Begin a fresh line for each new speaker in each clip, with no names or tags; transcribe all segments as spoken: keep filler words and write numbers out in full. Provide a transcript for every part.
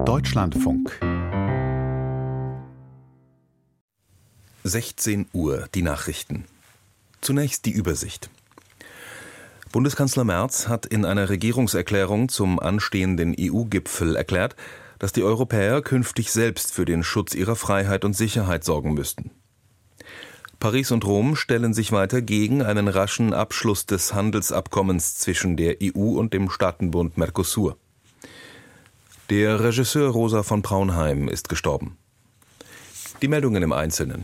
Deutschlandfunk.
sechzehn Uhr, die Nachrichten. Zunächst die Übersicht. Bundeskanzler Merz hat in einer Regierungserklärung zum anstehenden E U-Gipfel erklärt, dass die Europäer künftig selbst für den Schutz ihrer Freiheit und Sicherheit sorgen müssten. Paris und Rom stellen sich weiter gegen einen raschen Abschluss des Handelsabkommens zwischen der E U und dem Staatenbund Mercosur. Der Regisseur Rosa von Braunheim ist gestorben. Die Meldungen im Einzelnen.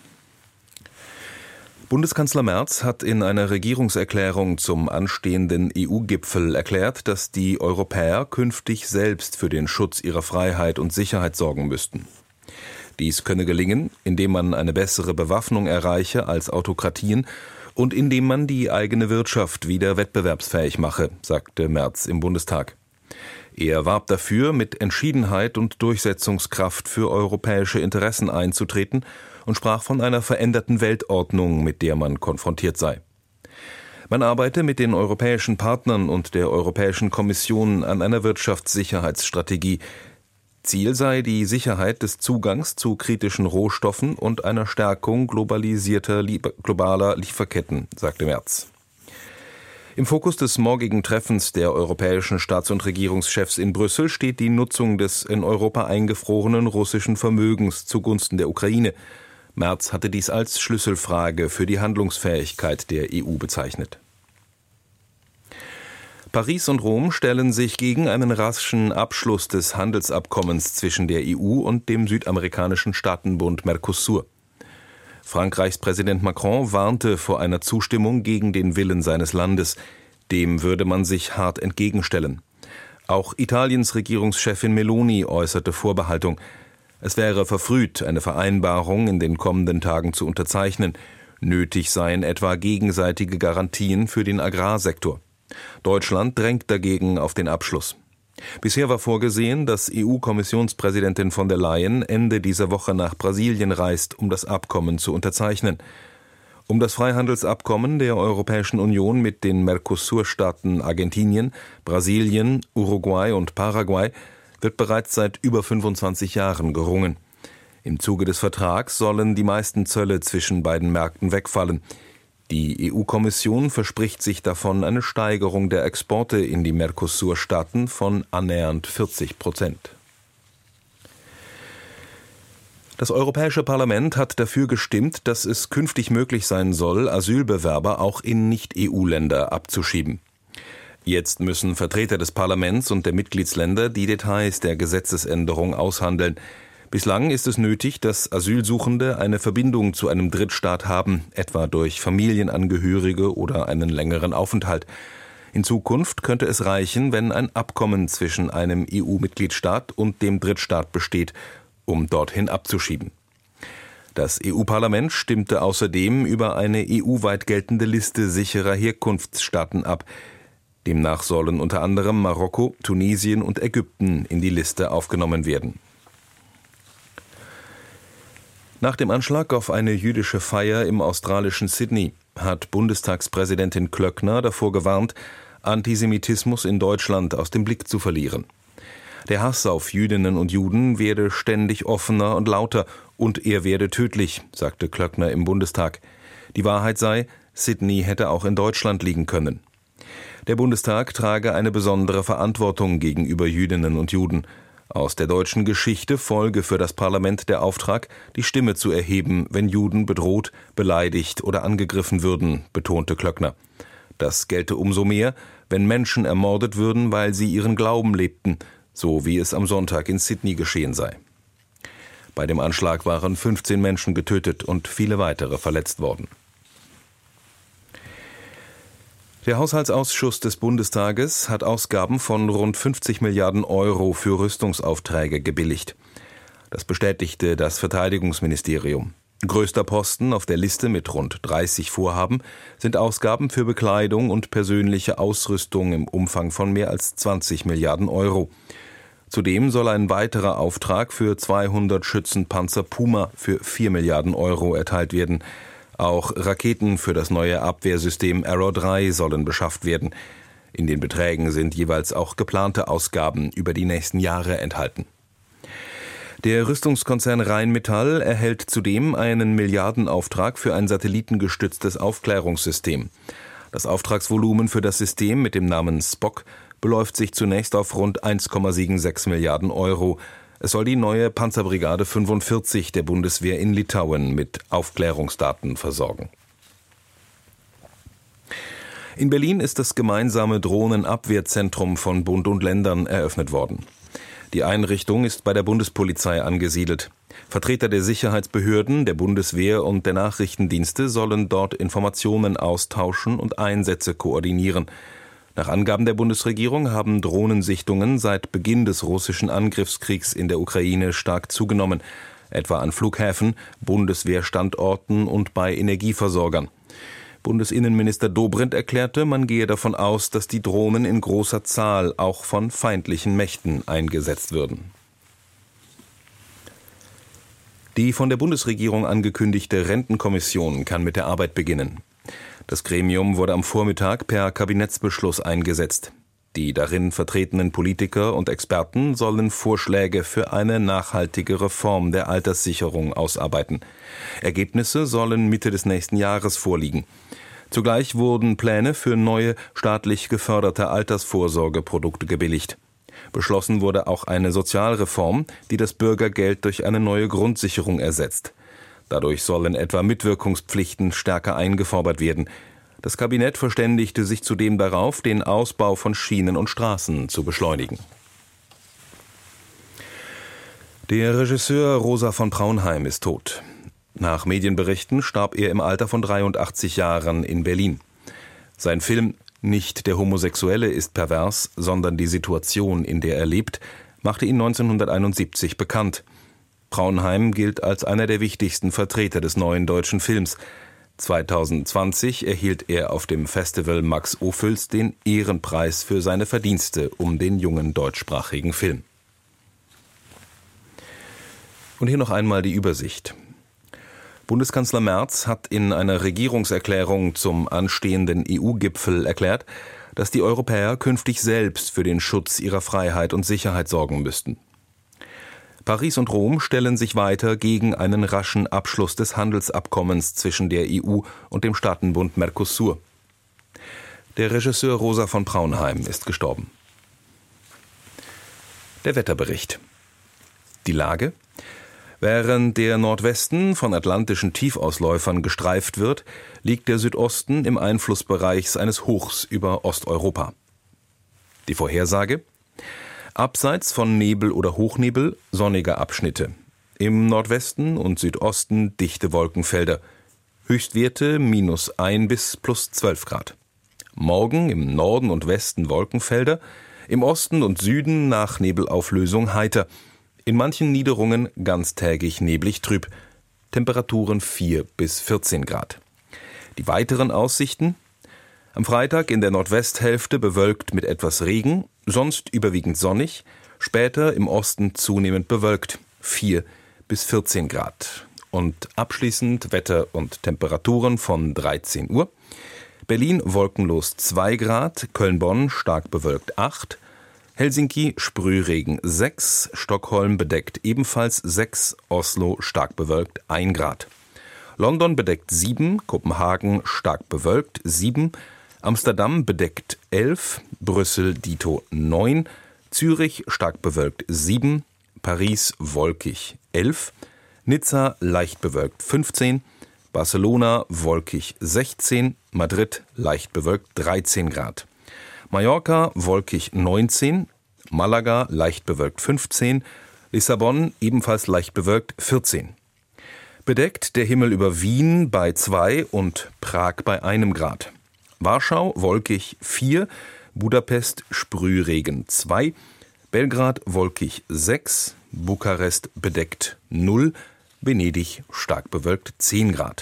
Bundeskanzler Merz hat in einer Regierungserklärung zum anstehenden E U-Gipfel erklärt, dass die Europäer künftig selbst für den Schutz ihrer Freiheit und Sicherheit sorgen müssten. Dies könne gelingen, indem man eine bessere Bewaffnung erreiche als Autokratien und indem man die eigene Wirtschaft wieder wettbewerbsfähig mache, sagte Merz im Bundestag. Er warb dafür, mit Entschiedenheit und Durchsetzungskraft für europäische Interessen einzutreten und sprach von einer veränderten Weltordnung, mit der man konfrontiert sei. Man arbeite mit den europäischen Partnern und der Europäischen Kommission an einer Wirtschaftssicherheitsstrategie. Ziel sei die Sicherheit des Zugangs zu kritischen Rohstoffen und einer Stärkung globalisierter, globaler Lieferketten, sagte Merz. Im Fokus des morgigen Treffens der europäischen Staats- und Regierungschefs in Brüssel steht die Nutzung des in Europa eingefrorenen russischen Vermögens zugunsten der Ukraine. Merz hatte dies als Schlüsselfrage für die Handlungsfähigkeit der E U bezeichnet. Paris und Rom stellen sich gegen einen raschen Abschluss des Handelsabkommens zwischen der E U und dem südamerikanischen Staatenbund Mercosur. Frankreichs Präsident Macron warnte vor einer Zustimmung gegen den Willen seines Landes. Dem würde man sich hart entgegenstellen. Auch Italiens Regierungschefin Meloni äußerte Vorbehaltung. Es wäre verfrüht, eine Vereinbarung in den kommenden Tagen zu unterzeichnen. Nötig seien etwa gegenseitige Garantien für den Agrarsektor. Deutschland drängt dagegen auf den Abschluss. Bisher war vorgesehen, dass E U-Kommissionspräsidentin von der Leyen Ende dieser Woche nach Brasilien reist, um das Abkommen zu unterzeichnen. Um das Freihandelsabkommen der Europäischen Union mit den Mercosur-Staaten Argentinien, Brasilien, Uruguay und Paraguay wird bereits seit über fünfundzwanzig Jahren gerungen. Im Zuge des Vertrags sollen die meisten Zölle zwischen beiden Märkten wegfallen. Die E U-Kommission verspricht sich davon eine Steigerung der Exporte in die Mercosur-Staaten von annähernd vierzig Prozent. Das Europäische Parlament hat dafür gestimmt, dass es künftig möglich sein soll, Asylbewerber auch in Nicht-E U-Länder abzuschieben. Jetzt müssen Vertreter des Parlaments und der Mitgliedsländer die Details der Gesetzesänderung aushandeln. Bislang ist es nötig, dass Asylsuchende eine Verbindung zu einem Drittstaat haben, etwa durch Familienangehörige oder einen längeren Aufenthalt. In Zukunft könnte es reichen, wenn ein Abkommen zwischen einem E U-Mitgliedstaat und dem Drittstaat besteht, um dorthin abzuschieben. Das E U-Parlament stimmte außerdem über eine E U-weit geltende Liste sicherer Herkunftsstaaten ab. Demnach sollen unter anderem Marokko, Tunesien und Ägypten in die Liste aufgenommen werden. Nach dem Anschlag auf eine jüdische Feier im australischen Sydney hat Bundestagspräsidentin Klöckner davor gewarnt, Antisemitismus in Deutschland aus dem Blick zu verlieren. Der Hass auf Jüdinnen und Juden werde ständig offener und lauter und er werde tödlich, sagte Klöckner im Bundestag. Die Wahrheit sei, Sydney hätte auch in Deutschland liegen können. Der Bundestag trage eine besondere Verantwortung gegenüber Jüdinnen und Juden. Aus der deutschen Geschichte folge für das Parlament der Auftrag, die Stimme zu erheben, wenn Juden bedroht, beleidigt oder angegriffen würden, betonte Klöckner. Das gelte umso mehr, wenn Menschen ermordet würden, weil sie ihren Glauben lebten, so wie es am Sonntag in Sydney geschehen sei. Bei dem Anschlag waren fünfzehn Menschen getötet und viele weitere verletzt worden. Der Haushaltsausschuss des Bundestages hat Ausgaben von rund fünfzig Milliarden Euro für Rüstungsaufträge gebilligt. Das bestätigte das Verteidigungsministerium. Größter Posten auf der Liste mit rund dreißig Vorhaben sind Ausgaben für Bekleidung und persönliche Ausrüstung im Umfang von mehr als zwanzig Milliarden Euro. Zudem soll ein weiterer Auftrag für zweihundert Schützenpanzer Puma für vier Milliarden Euro erteilt werden. Auch Raketen für das neue Abwehrsystem Arrow drei sollen beschafft werden. In den Beträgen sind jeweils auch geplante Ausgaben über die nächsten Jahre enthalten. Der Rüstungskonzern Rheinmetall erhält zudem einen Milliardenauftrag für ein satellitengestütztes Aufklärungssystem. Das Auftragsvolumen für das System mit dem Namen Spock beläuft sich zunächst auf rund eins Komma sechsundsiebzig Milliarden Euro. Es soll die neue Panzerbrigade fünfundvierzig der Bundeswehr in Litauen mit Aufklärungsdaten versorgen. In Berlin ist das gemeinsame Drohnenabwehrzentrum von Bund und Ländern eröffnet worden. Die Einrichtung ist bei der Bundespolizei angesiedelt. Vertreter der Sicherheitsbehörden, der Bundeswehr und der Nachrichtendienste sollen dort Informationen austauschen und Einsätze koordinieren. Nach Angaben der Bundesregierung haben Drohnensichtungen seit Beginn des russischen Angriffskriegs in der Ukraine stark zugenommen, etwa an Flughäfen, Bundeswehrstandorten und bei Energieversorgern. Bundesinnenminister Dobrindt erklärte, man gehe davon aus, dass die Drohnen in großer Zahl auch von feindlichen Mächten eingesetzt würden. Die von der Bundesregierung angekündigte Rentenkommission kann mit der Arbeit beginnen. Das Gremium wurde am Vormittag per Kabinettsbeschluss eingesetzt. Die darin vertretenen Politiker und Experten sollen Vorschläge für eine nachhaltige Reform der Alterssicherung ausarbeiten. Ergebnisse sollen Mitte des nächsten Jahres vorliegen. Zugleich wurden Pläne für neue staatlich geförderte Altersvorsorgeprodukte gebilligt. Beschlossen wurde auch eine Sozialreform, die das Bürgergeld durch eine neue Grundsicherung ersetzt. Dadurch sollen etwa Mitwirkungspflichten stärker eingefordert werden. Das Kabinett verständigte sich zudem darauf, den Ausbau von Schienen und Straßen zu beschleunigen. Der Regisseur Rosa von Praunheim ist tot. Nach Medienberichten starb er im Alter von dreiundachtzig Jahren in Berlin. Sein Film »Nicht der Homosexuelle ist pervers, sondern die Situation, in der er lebt« machte ihn neunzehnhunderteinundsiebzig bekannt. Praunheim gilt als einer der wichtigsten Vertreter des neuen deutschen Films. zweitausendzwanzig erhielt er auf dem Festival Max Ophüls den Ehrenpreis für seine Verdienste um den jungen deutschsprachigen Film. Und hier noch einmal die Übersicht. Bundeskanzler Merz hat in einer Regierungserklärung zum anstehenden E U-Gipfel erklärt, dass die Europäer künftig selbst für den Schutz ihrer Freiheit und Sicherheit sorgen müssten. Paris und Rom stellen sich weiter gegen einen raschen Abschluss des Handelsabkommens zwischen der E U und dem Staatenbund Mercosur. Der Regisseur Rosa von Praunheim ist gestorben. Der Wetterbericht. Die Lage: Während der Nordwesten von atlantischen Tiefausläufern gestreift wird, liegt der Südosten im Einflussbereich eines Hochs über Osteuropa. Die Vorhersage: Abseits von Nebel oder Hochnebel sonnige Abschnitte. Im Nordwesten und Südosten dichte Wolkenfelder. Höchstwerte minus ein bis plus zwölf Grad. Morgen im Norden und Westen Wolkenfelder, im Osten und Süden nach Nebelauflösung heiter. In manchen Niederungen ganztägig neblig trüb. Temperaturen vier bis vierzehn Grad. Die weiteren Aussichten: Am Freitag in der Nordwesthälfte bewölkt mit etwas Regen, sonst überwiegend sonnig, später im Osten zunehmend bewölkt, vier bis vierzehn Grad. Und abschließend Wetter und Temperaturen von dreizehn Uhr. Berlin wolkenlos zwei Grad, Köln-Bonn stark bewölkt acht, Helsinki Sprühregen sechs, Stockholm bedeckt ebenfalls sechs, Oslo stark bewölkt ein Grad. London bedeckt sieben, Kopenhagen stark bewölkt sieben, Amsterdam bedeckt elf, Brüssel dito neun, Zürich stark bewölkt sieben, Paris wolkig elf, Nizza leicht bewölkt fünfzehn, Barcelona wolkig sechzehn, Madrid leicht bewölkt dreizehn Grad. Mallorca wolkig neunzehn, Malaga leicht bewölkt fünfzehn, Lissabon ebenfalls leicht bewölkt vierzehn. Bedeckt der Himmel über Wien bei zwei und Prag bei einem Grad. Warschau wolkig vier, Budapest Sprühregen zwei, Belgrad wolkig sechs, Bukarest bedeckt null, Venedig stark bewölkt zehn Grad.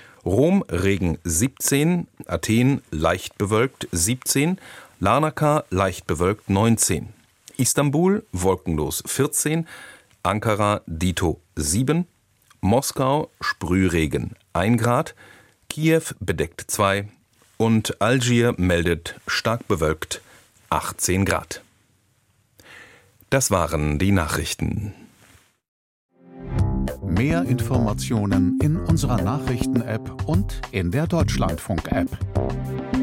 Rom Regen siebzehn, Athen leicht bewölkt siebzehn, Larnaca leicht bewölkt neunzehn, Istanbul wolkenlos vierzehn, Ankara dito sieben, Moskau Sprühregen ein Grad, Kiew bedeckt zwei und Algier meldet stark bewölkt achtzehn Grad. Das waren die Nachrichten.
Mehr Informationen in unserer Nachrichten-App und in der Deutschlandfunk-App.